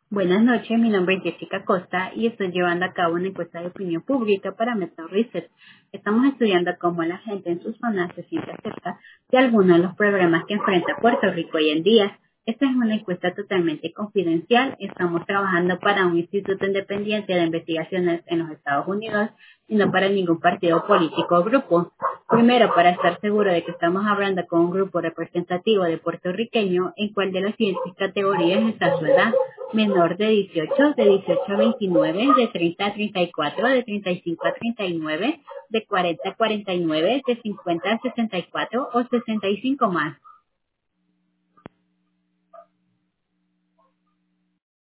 Buenas noches, mi nombre es Jessica Costa y estoy llevando a cabo una encuesta de opinión pública para Meta Research. Estamos estudiando cómo la gente en su zona se siente acerca de algunos de los problemas que enfrenta Puerto Rico hoy en día. Esta es una encuesta totalmente confidencial. Estamos trabajando para un instituto independiente de investigaciones en los Estados Unidos y no para ningún partido político o grupo. Primero, para estar seguro de que estamos hablando con un grupo representativo de puertorriqueños, ¿en cuál de las siguientes categorías está su edad? Menor de 18, de 18 a 29, de 30 a 34, de 35 a 39, de 40 a 49, de 50 a 64 o 65 más.